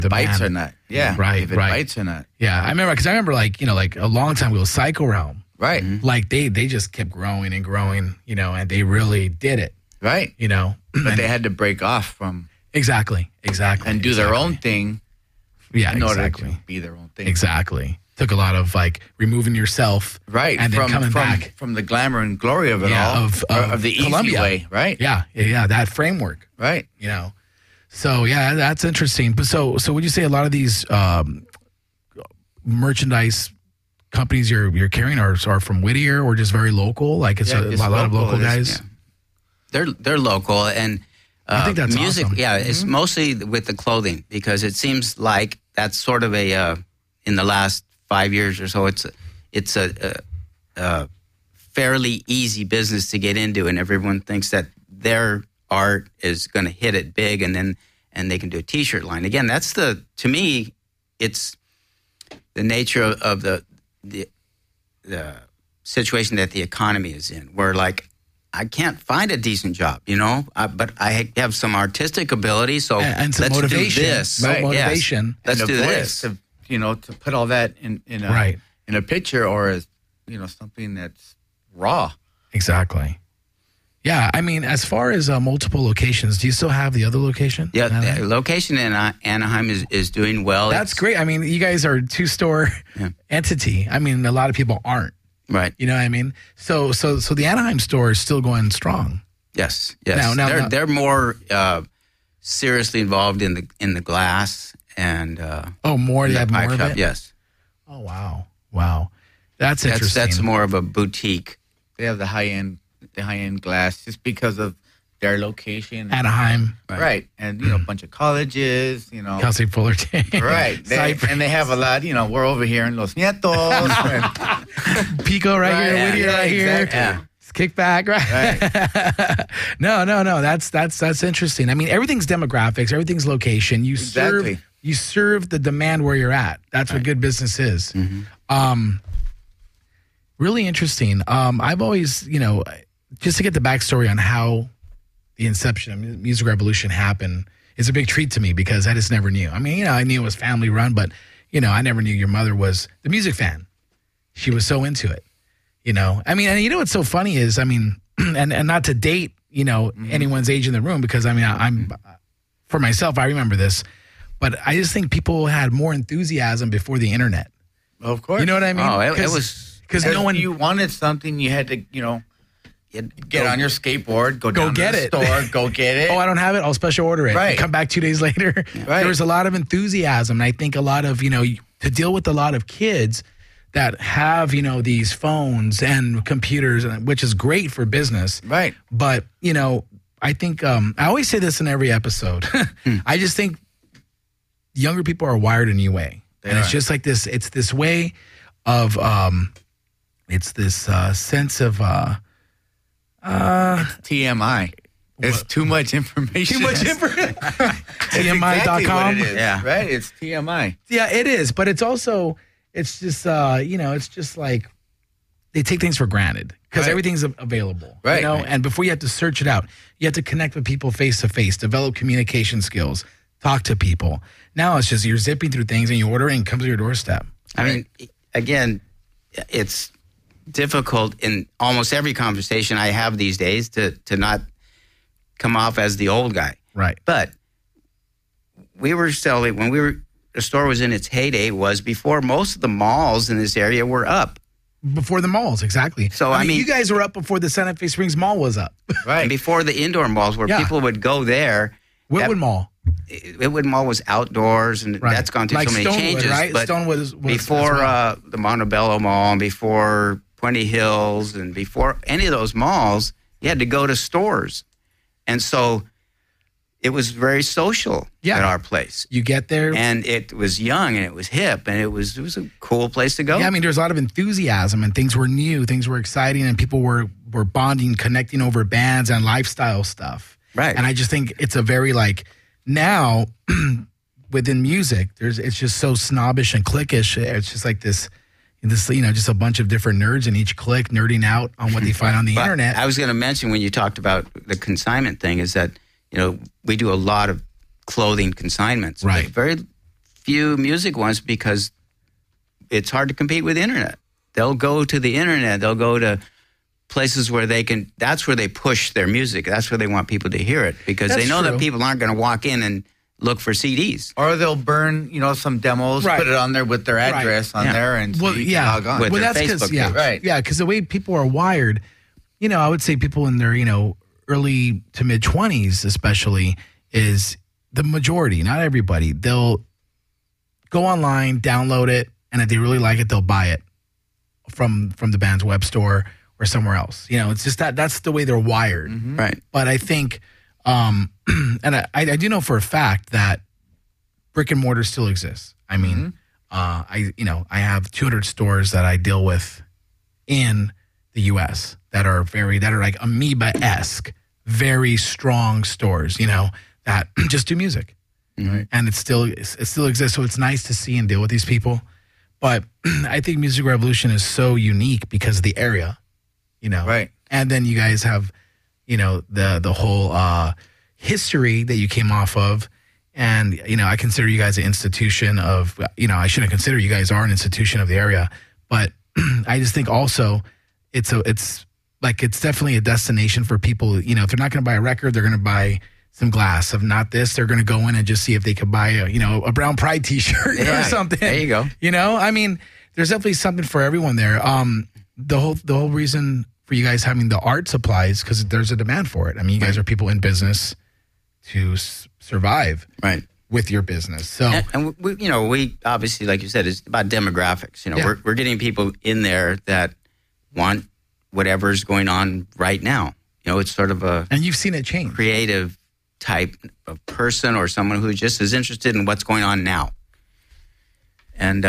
bites or not. Yeah. Right. If it right. bites or not. Yeah. I remember like a long time ago, Psycho Realm. Right. Like they just kept growing and growing, and they really did it. Right. But they had to break off from. Exactly. And do their own thing. Yeah, in order to be their own thing. Exactly. Took a lot of like removing yourself. Right. And then coming back. From the glamour and glory of it all. Of the Columbia. easy way. Right. Yeah. That framework. Right. So, yeah, that's interesting. But so would you say a lot of these merchandise companies you're carrying are from Whittier or just very local? Like it's a lot of local guys? Yeah. They're local. And I think that's music, awesome. yeah, it's mostly with the clothing because it seems like that's sort of in the last 5 years or so, it's a fairly easy business to get into, and everyone thinks that their art is going to hit it big, and they can do a T-shirt line. Again, that's to me, it's the nature of the situation that the economy is in, where like I can't find a decent job, but I have some artistic ability, so and some let's motivation. do this. Right. Motivation. Yes. Let's do this. To put all that in a picture or as something that's raw. Exactly. Yeah, I mean, as far as multiple locations, do you still have the other location? Yeah, the location in Anaheim is doing well. That's great. I mean, you guys are a two-store entity. I mean, a lot of people aren't. Right. You know what I mean? So the Anaheim store is still going strong. Yes. Now, they're more seriously involved in the glass and more. They have more of it. Yes. Oh wow, that's interesting. That's more of a boutique. They have the high end glass just because of their location. Anaheim, right? And a bunch of colleges, Cal State Fullerton, right? And they have a lot. We're over here in Los Nietos, Pico right here, Whittier right here. Exactly. Kick back, right? No. That's interesting. I mean, everything's demographics, everything's location. You serve the demand where you're at. That's what good business is. Mm-hmm. Really interesting. I've always, just to get the backstory on how the inception of Music Revolution happened is a big treat to me because I just never knew. I mean, I knew it was family run, but I never knew your mother was the music fan. She was so into it. I mean, and what's so funny is, I mean, and not to date, anyone's age in the room because I'm for myself, I remember this, but I just think people had more enthusiasm before the internet. Of course. You know what I mean? Oh, it was because no one. You wanted something, you had to, get on your skateboard, go down to the store, go get it. Oh, I don't have it. I'll special order it. Right. Come back 2 days later. Right. There was a lot of enthusiasm, and I think a lot of to deal with a lot of kids that have, these phones and computers, which is great for business. Right. But, I think, I always say this in every episode. I just think younger people are wired a new way. It's just like this, it's this way of, it's this sense of, TMI. It's too much information. Too much information. TMI.com. Exactly yeah. Right? It's TMI. Yeah, it is. But it's also, it's just, it's just like they take things for granted because everything's available. Right. And before you have to search it out, you have to connect with people face to face, develop communication skills, talk to people. Now it's just you're zipping through things and you order it and it comes to your doorstep. I mean, again, it's difficult in almost every conversation I have these days to not come off as the old guy. Right. But we were selling, the store was in its heyday was before most of the malls in this area were up. Before the malls, exactly. So, I mean, you guys were up before the Santa Fe Springs Mall was up. Right. And before the indoor malls where people would go there. Whitwood Mall. Whitwood Mall was outdoors, and that's gone through so many changes. Right? But Stonewood was before the Montebello Mall, and before Puente Hills, and before any of those malls, you had to go to stores. And so it was very social at our place. You get there. And it was young, and it was hip, and it was a cool place to go. Yeah, I mean, there's a lot of enthusiasm, and things were new, things were exciting, and people were bonding, connecting over bands and lifestyle stuff. Right. And I just think it's a very, now within music, it's just so snobbish and cliquish. It's just like this, just a bunch of different nerds in each clique nerding out on what they find on the internet. I was going to mention when you talked about the consignment thing is that, we do a lot of clothing consignments. Right. Very few music ones because it's hard to compete with the internet. They'll go to the internet. They'll go to places where they can, that's where they push their music. That's where they want people to hear it because they know that people aren't going to walk in and look for CDs. Or they'll burn, some demos, put it on there with their address on there, and so you can log on. With their Facebook page. Yeah, because the way people are wired, I would say people in their, early to mid 20s especially is the majority, not everybody. They'll go online, download it, and if they really like it, they'll buy it from the band's web store or somewhere else. It's just that's the way they're wired. Mm-hmm. Right. But I think, and I do know for a fact that brick and mortar still exists. I mean, I have 200 stores that I deal with in the U.S. that are like amoeba-esque, very strong stores, that just do music. Mm-hmm. And it still exists. So it's nice to see and deal with these people. But I think Music Revolution is so unique because of the area, Right. And then you guys have, the whole history that you came off of. And, I consider you guys an institution of, I shouldn't consider you guys are an institution of the area. But I just think also it's definitely a destination for people. If they're not going to buy a record, they're going to buy some glass. If not this, they're going to go in and just see if they could buy a Brown Pride T-shirt or something. There you go. I mean, there's definitely something for everyone there. The whole reason for you guys having the art supplies because there's a demand for it. I mean, you guys are people in business to survive with your business. So and we obviously, like you said, it's about demographics. We're getting people in there that want whatever's going on right now. It's sort of and you've seen it change. Creative type of person or someone who just is interested in what's going on now. And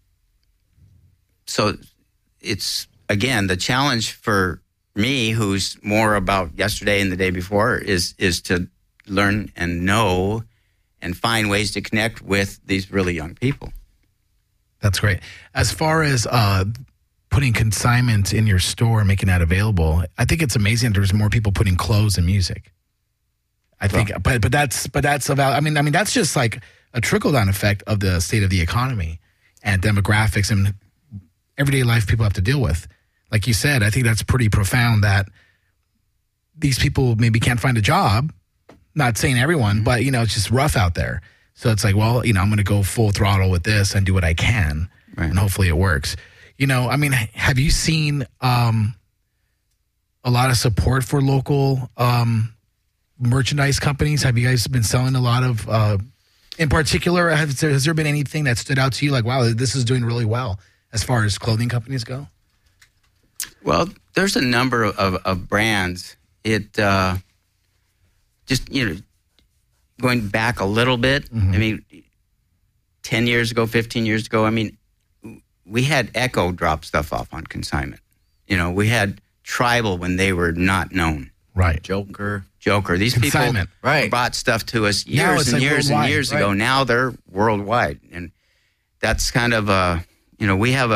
so it's, again, the challenge for me, who's more about yesterday and the day before, is to learn and know and find ways to connect with these really young people. That's great. As far as putting consignment in your store, making that available, I think it's amazing there's more people putting clothes and music. I think, but that's about. I mean, that's just like a trickle down effect of the state of the economy and demographics and everyday life people have to deal with. Like you said, I think that's pretty profound that these people maybe can't find a job. Not saying everyone, but it's just rough out there. So it's like, well, I'm going to go full throttle with this and do what I can, and hopefully it works. I mean, have you seen a lot of support for local merchandise companies? Have you guys been selling a lot of, in particular, has there been anything that stood out to you like, wow, this is doing really well as far as clothing companies go? Well, there's a number of brands. It just, going back a little bit, I mean, 10 years ago, 15 years ago, I mean, we had Echo drop stuff off on consignment. We had Tribal when they were not known. Right. Joker. These people brought stuff to us years and years ago. Now they're worldwide. And that's kind of we have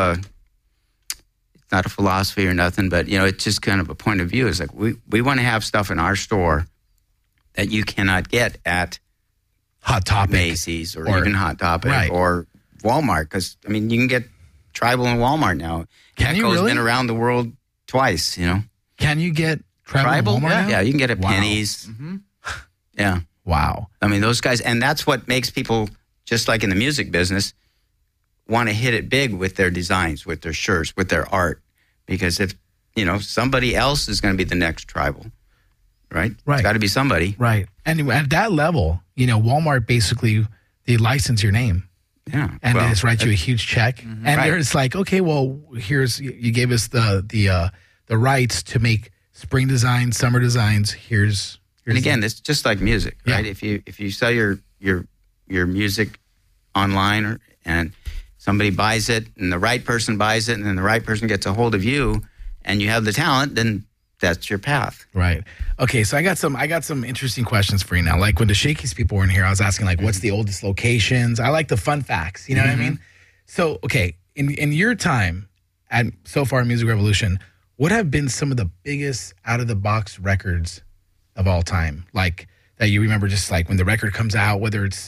it's not a philosophy or nothing, but, it's just kind of a point of view. It's like we want to have stuff in our store that you cannot get at Hot Topic, Macy's, or even Hot Topic or Walmart. Because, I mean, you can get Tribal in Walmart now. Can you really? Been around the world twice, Can you get Tribal in Walmart now? Yeah, you can get it at Penny's. Mm-hmm. Yeah. Wow. I mean, those guys, and that's what makes people, just like in the music business, want to hit it big with their designs, with their shirts, with their art. Because if, somebody else is going to be the next Tribal. Right? It's got to be somebody. Right. And at that level, Walmart basically, they license your name. Yeah. And they just write you a huge check. Mm-hmm. And they're just like, okay, well, you gave us the rights to make spring designs, summer designs. Here's and again, it's just like music, right? If you sell your music online and somebody buys it and the right person buys it and then the right person gets a hold of you and you have the talent, then that's your path. Right. Okay, so I got some interesting questions for you now. Like when the Shakey's people were in here, I was asking like, what's the oldest locations? I like the fun facts. You know what I mean? So, okay, in your time at so far Music Revolution, what have been some of the biggest out-of-the-box records of all time? Like that you remember just like when the record comes out, whether it's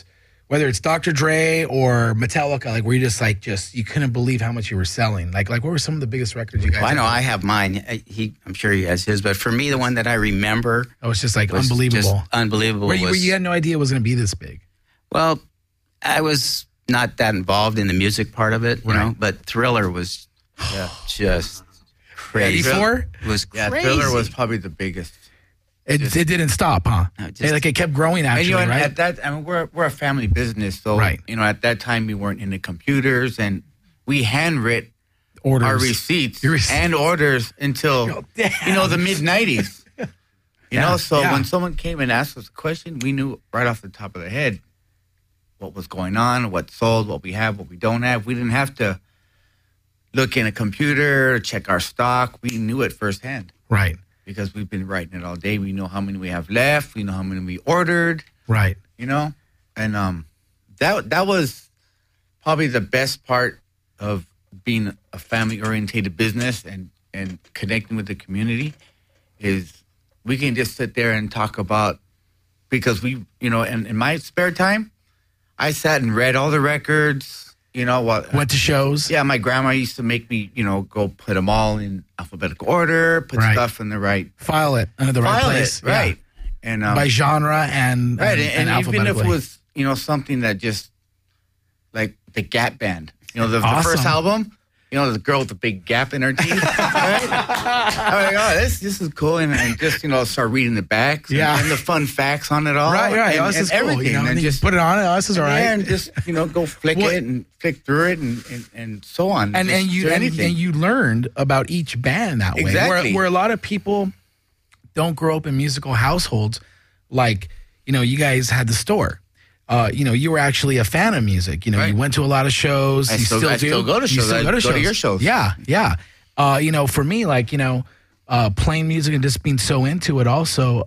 whether it's Dr. Dre or Metallica, like where you just you couldn't believe how much you were selling. Like what were some of the biggest records you guys? Well, I know I have mine. I'm sure he has his, but for me, the one that I remember, it was just like unbelievable, just unbelievable. Where you had no idea it was going to be this big. Well, I was not that involved in the music part of it, you know, but Thriller was just crazy. 84 was crazy. Yeah, Thriller was probably the biggest. It didn't stop, huh? No, it kept growing. Actually, and, right? At that, I mean, we're a family business, so at that time we weren't into computers, and we handwrit our receipts and orders until the mid '90s. You know, so when someone came and asked us a question, we knew right off the top of the head what was going on, what sold, what we have, what we don't have. We didn't have to look in a computer, check our stock. We knew it firsthand. Right. Because we've been writing it all day. We know how many we have left. We know how many we ordered. Right. You know? And that was probably the best part of being a family-oriented business and connecting with the community is we can just sit there and talk about, because we, and in my spare time, I sat and read all the records. Went to shows. Yeah, my grandma used to make me, go put them all in alphabetical order, put stuff in the right file it under the right place, right? And by genre and right, and even if it was something that just like the Gap Band, the first album. The girl with the big gap in her teeth. Right? I'm like, oh, this is cool. And just, start reading the backs and the fun facts on it all. Right. And, this is everything. Cool, and just put it on. This is all right. And just, go flick it and flick through it and so on. And you learned about each band that way. Exactly. Where a lot of people don't grow up in musical households. Like, you guys had the store. You were actually a fan of music. You went to a lot of shows. I still go to shows. I go to your shows. Yeah. For me, playing music and just being so into it also,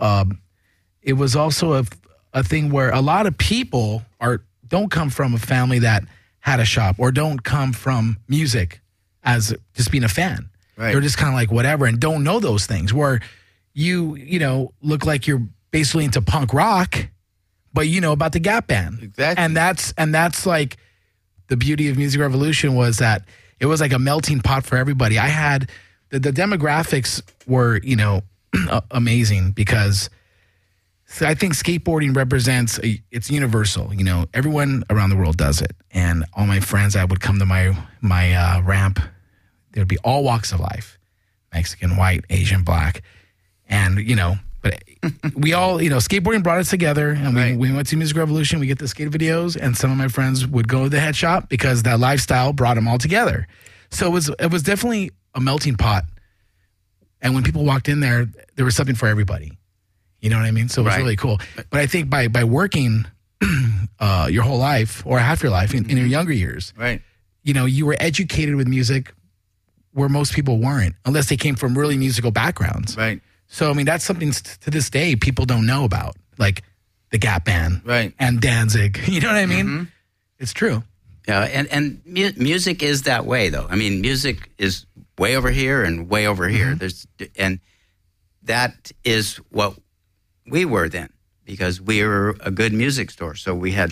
it was also a thing where a lot of people don't come from a family that had a shop or don't come from music as just being a fan. Right. They're just kind of like whatever and don't know those things where you look like you're basically into punk rock, but you know about the Gap Band. Exactly. And that's like the beauty of Music Revolution was that it was like a melting pot for everybody. I had the demographics were, amazing because I think skateboarding represents it's universal. Everyone around the world does it. And all my friends that would come to my ramp, there'd be all walks of life, Mexican, white, Asian, black. And, but we all, skateboarding brought us together, and we went to Music Revolution. We get the skate videos, and some of my friends would go to the head shop because that lifestyle brought them all together. So it was definitely a melting pot. And when people walked in there was something for everybody. You know what I mean? So it was really cool. But I think by working your whole life or half your life in your younger years, right? You were educated with music where most people weren't, unless they came from really musical backgrounds, right? So, that's something to this day people don't know about, like the Gap Band and Danzig. You know what I mean? Mm-hmm. It's true. Yeah, and music is that way, though. Music is way over here and way over here. And that is what we were then, because we were a good music store. So we had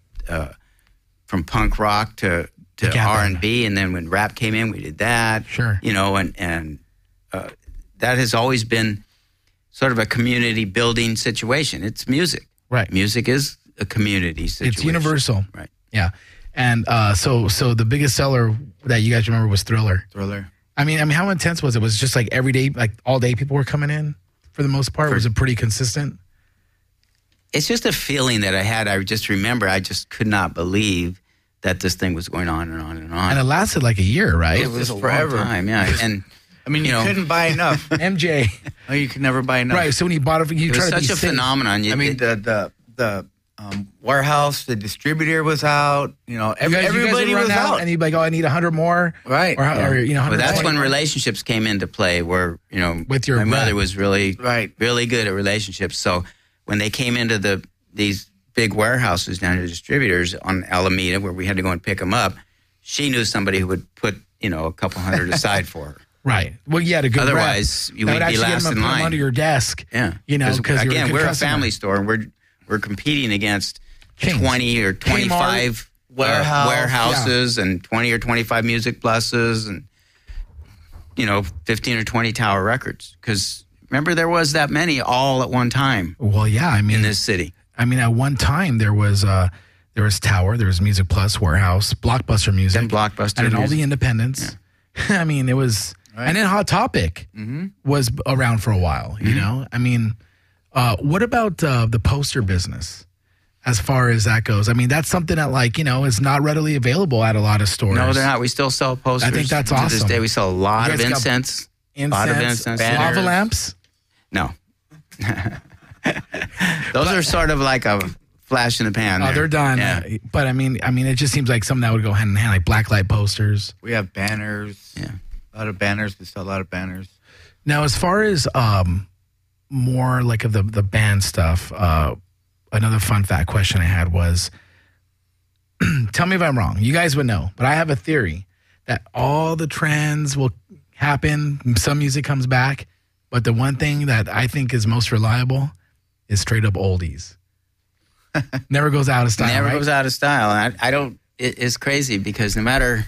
from punk rock to R&B, and then when rap came in, we did that. Sure. And that has always been sort of a community building situation. It's music. Right. Music is a community situation. It's universal. Right. Yeah. And so the biggest seller that you guys remember was Thriller. I mean, how intense was it? Was it just like every day, like all day people were coming in for the most part? Was it pretty consistent? It's just a feeling that I had. I just remember I just could not believe that this thing was going on and on and on. And it lasted like a year, right? It was a forever. Long time, yeah. And you couldn't buy enough. MJ. Oh, you could never buy enough. Right. So when you bought it, you tried to be such a phenomenon. The warehouse, the distributor was out. Everybody was out. And you'd be like, "Oh, I need 100 more." Right. Or that's when relationships came into play. Where with your my mother was really good at relationships. So when they came into these big warehouses down to distributors on Alameda, where we had to go and pick them up, she knew somebody who would put a couple hundred aside for her. Right. Well, you had a good Otherwise, you would be last in line. Under your desk. Yeah. Because again, we're a family store, and we're competing against 20 or 25 warehouses and 20 or 25 Music Pluses and, 15 or 20 Tower Records. Because remember, there was that many all at one time. Well, yeah, in this city. At one time there was Tower, there was Music Plus, Warehouse, Blockbuster Music, and Blockbuster, and all the independents. Yeah. it was, right. And then Hot Topic was around for a while. What about the poster business? As far as that goes, that's something that is not readily available at a lot of stores. No, they're not. We still sell posters. I think that's awesome. To this day, we sell a lot of incense. Lava lamps. No, those are sort of like a flash in the pan. Oh, they're done. Yeah. But it just seems like something that would go hand in hand, like blacklight posters. We have banners. Yeah, a lot of banners. We sell a lot of banners. Now, as far as more like of the band stuff. Another fun fact question I had was, tell me if I'm wrong. You guys would know, but I have a theory that all the trends will happen. Some music comes back, but the one thing that I think is most reliable is straight up oldies. Never goes out of style. Never goes out of style. I don't. It's crazy because no matter.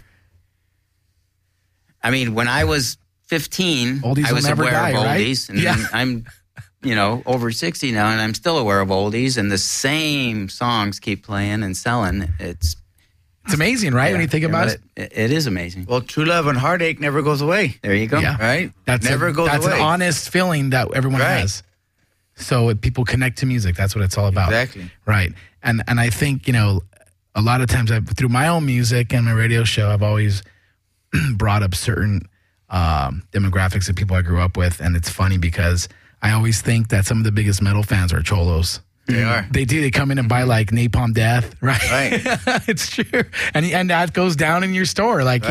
When I was 15, oldies I was aware die, of oldies, right? And I'm. Over 60 now, and I'm still aware of oldies, and the same songs keep playing and selling. It's amazing, right? When you think about it. It is amazing. Well, True Love and Heartache never goes away. There you go. Yeah. Right? That's an honest feeling that everyone has. So people connect to music. That's what it's all about. Exactly. Right. And I think, a lot of times through my own music and my radio show, I've always brought up certain demographics of people I grew up with. And it's funny because I always think that some of the biggest metal fans are cholos. They are. They do. They come in and buy like Napalm Death, right? Right. It's true. And that goes down in your store. I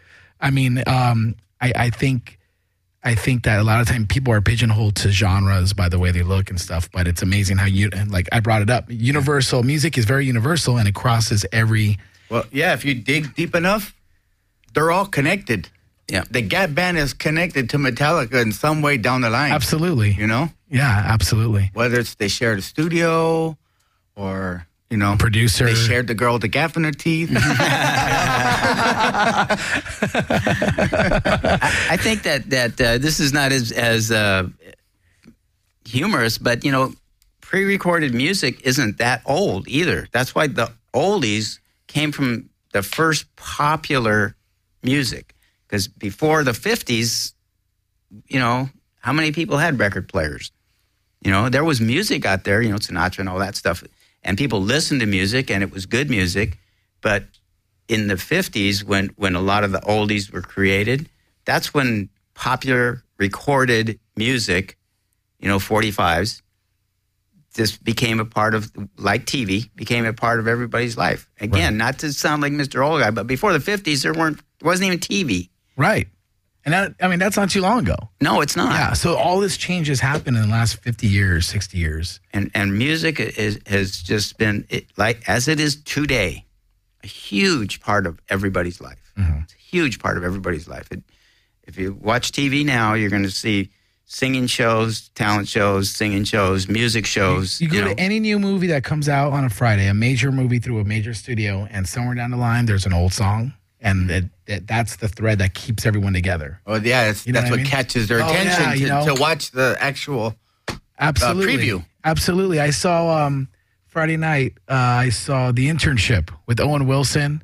think that a lot of time people are pigeonholed to genres by the way they look and stuff, but it's amazing how I brought it up. Universal music is very universal and it crosses every. Well, yeah, if you dig deep enough, they're all connected. Yeah. The Gap Band is connected to Metallica in some way down the line. Absolutely. Yeah, absolutely. Whether it's they shared a studio or, producer. They shared the girl with the gap in her teeth. I think that this is not as humorous, but, pre-recorded music isn't that old either. That's why the oldies came from the first popular music. Because before the 50s, how many people had record players? There was music out there, Sinatra and all that stuff. And people listened to music, and it was good music. But in the 50s, when a lot of the oldies were created, that's when popular recorded music, 45s, just became a part of, like TV, became a part of everybody's life. Again, not to sound like Mr. Old Guy, but before the 50s, there wasn't even TV. Right. And that's not too long ago. No, it's not. Yeah. So all this change has happened in the last 50 years, 60 years. And music has just been, as it is today, a huge part of everybody's life. Mm-hmm. It's a huge part of everybody's life. If you watch TV now, you're going to see singing shows, talent shows, singing shows, music shows. You go to any new movie that comes out on a Friday, a major movie through a major studio, and somewhere down the line, there's an old song. And that's the thread that keeps everyone together. Oh, yeah. That's what catches their attention to watch the actual preview. Absolutely. I saw Friday night, I saw The Internship with Owen Wilson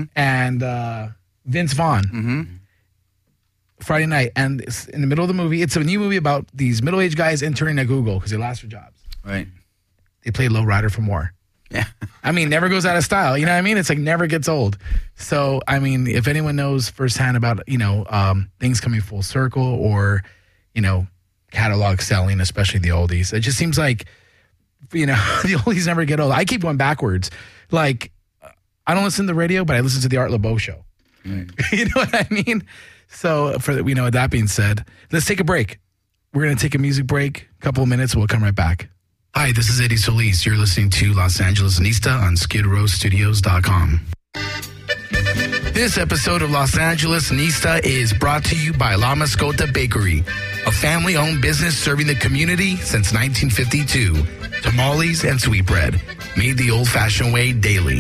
and Vince Vaughn. Mm-hmm. Friday night. And it's in the middle of the movie. It's a new movie about these middle-aged guys interning at Google because they lost their jobs. Right. They play Low Rider for more. Yeah. Never goes out of style. You know what I mean? It's like never gets old. So, if anyone knows firsthand about, things coming full circle or, catalog selling, especially the oldies, it just seems like, the oldies never get old. I keep going backwards. Like, I don't listen to the radio, but I listen to the Art LeBeau show. Right. You know what I mean? So, with that being said, let's take a break. We're going to take a music break, a couple of minutes, we'll come right back. Hi, this is Eddie Solis. You're listening to Los Angeles Nista on SkidRowStudios.com. This episode of Los Angeles Nista is brought to you by La Mascota Bakery, a family-owned business serving the community since 1952. Tamales and sweetbread. made the old-fashioned way daily.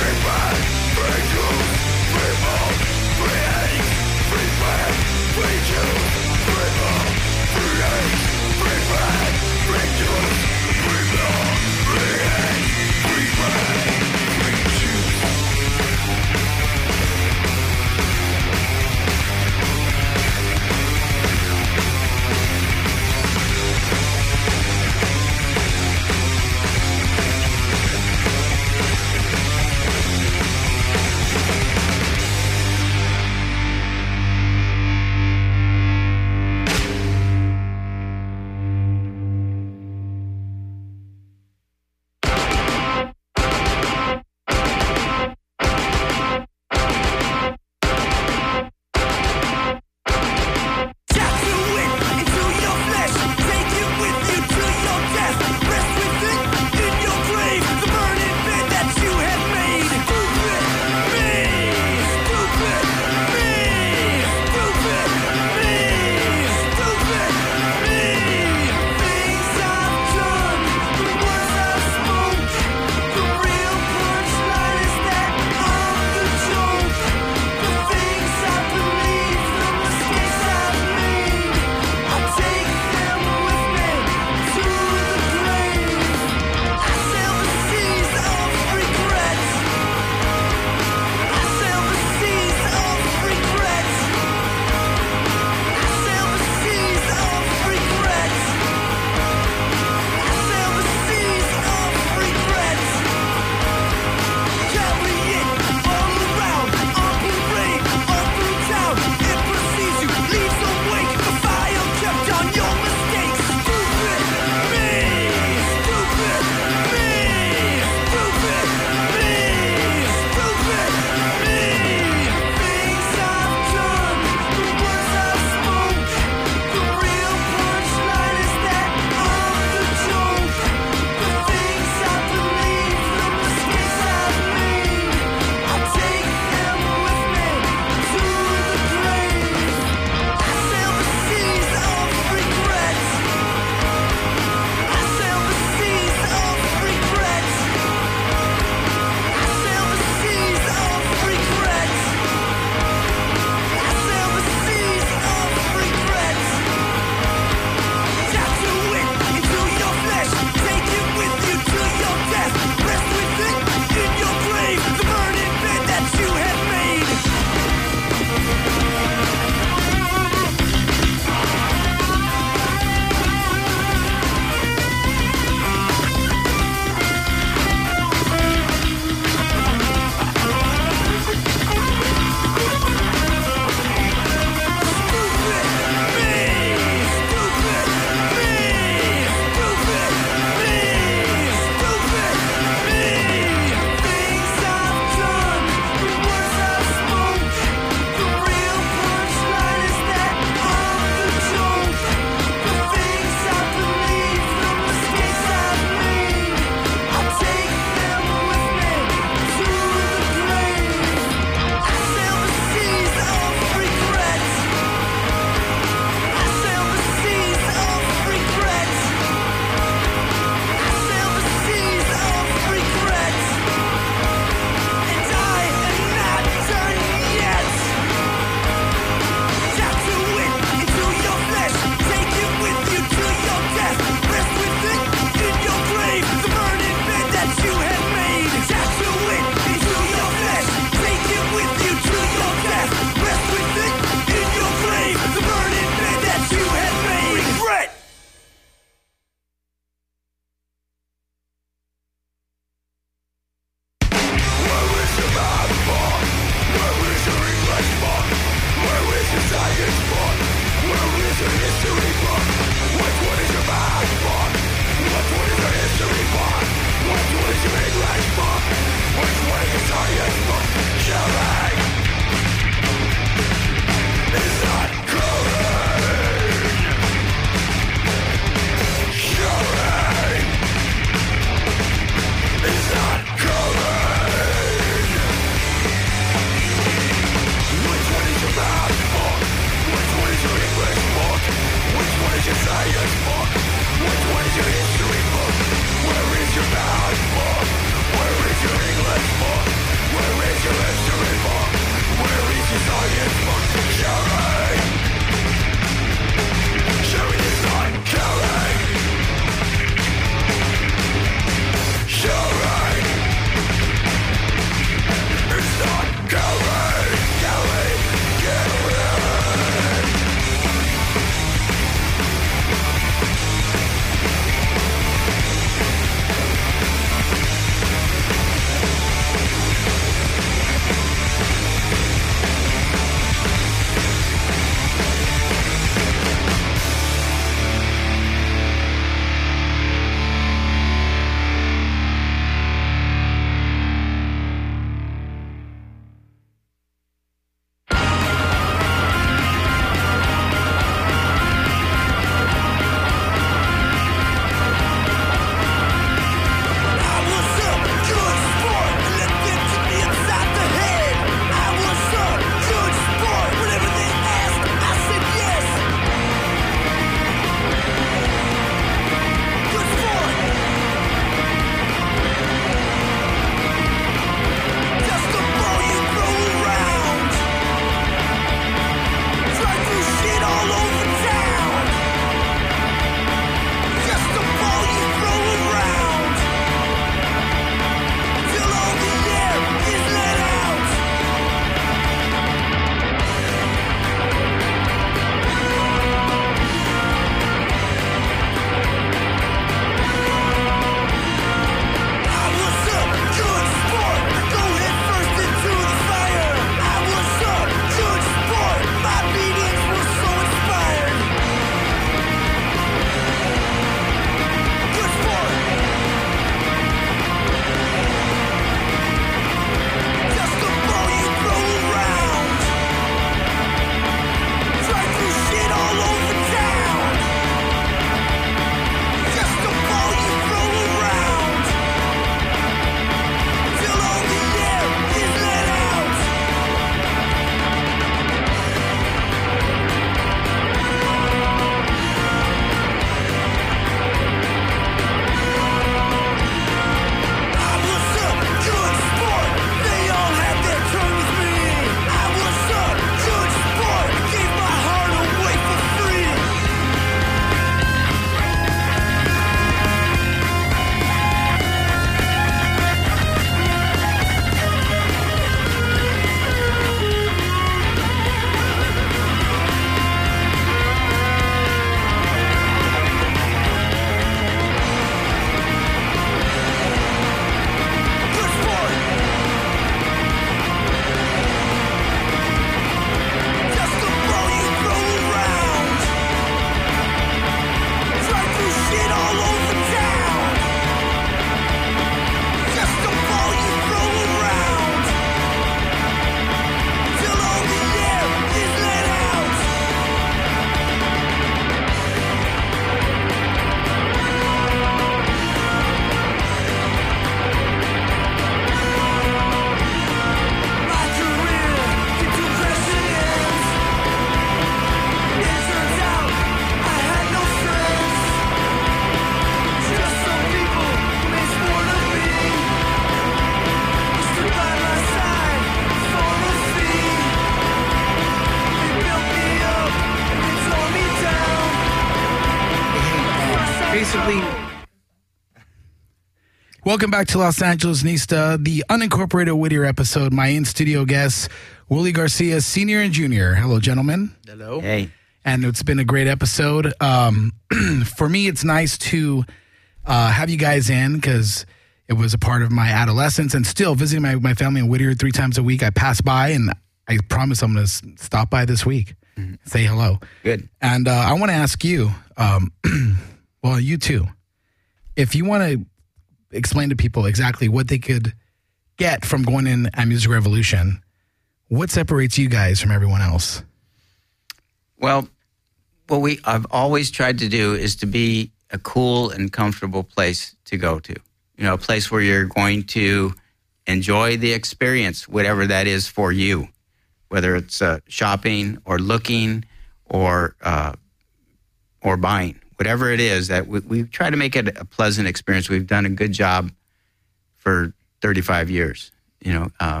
Welcome back to Los Angeles Nista, the unincorporated Whittier episode. My in-studio guests, Willie Garcia, Sr. and Jr. Hello, gentlemen. Hello. Hey. And it's been a great episode. For me, it's nice to have you guys in because it was a part of my adolescence and still visiting my family in Whittier 3 times a week. I pass by and I promise I'm going to stop by this week, say hello. Good. And I want to ask you, well, you too, if you want to explain to people exactly what they could get from going in at Music Revolution, what separates you guys from everyone else? Well, what I've always tried to do is to be a cool and comfortable place to go to. You know, a place where you're going to enjoy the experience, whatever that is for you, whether it's shopping or looking or buying, whatever it is. That we try to make it a pleasant experience. We've done a good job for 35 years. You know,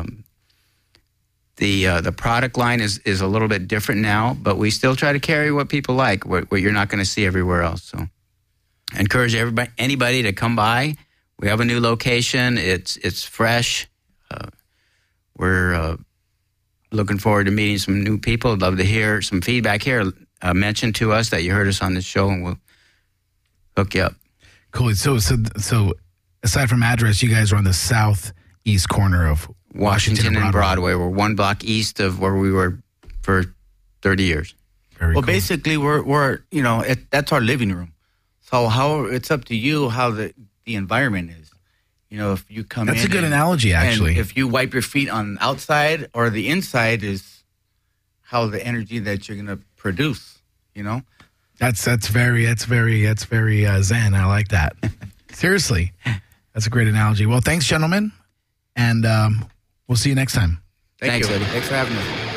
the product line is a little bit different now, but we still try to carry what people like, what you're not going to see everywhere else. So, I encourage anybody to come by. We have a new location. It's fresh. We're looking forward to meeting some new people. I'd love to hear some feedback here. Mention to us that you heard us on this show, and we'll hook you up. Cool. So aside from address, you guys are on the southeast corner of Washington and Broadway. We're 1 block east of where we were for 30 years. Very cool. Basically, we're you know, that's our living room. So how it's up to you how the environment is. You know, if you come That's a good analogy, actually. If you wipe your feet on outside or the inside is how the energy that you're going to produce, you know? That's very zen. I like that. Seriously. That's a great analogy. Well, thanks, gentlemen. And we'll see you next time. Thanks, Eddie. Thanks for having us.